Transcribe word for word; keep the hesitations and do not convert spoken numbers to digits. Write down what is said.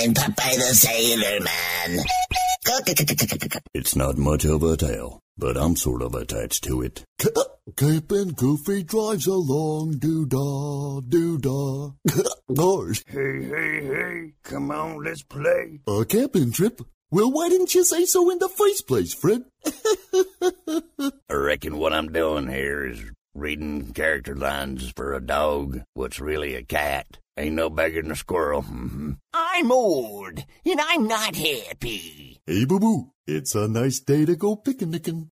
I'm Popeye the Sailor Man. It's not much of a tale, but I'm sort of attached to it. Captain Goofy drives along, doo-dah, doo-dah. Gosh. Hey, hey, hey, come on, let's play. A camping trip? Well, why didn't you say so in the first place, Fred? I reckon what I'm doing here is reading character lines for a dog what's really a cat. Ain't no bigger than a squirrel. Mm-hmm. I'm old, and I'm not happy. Hey, boo-boo, it's a nice day to go picnicking.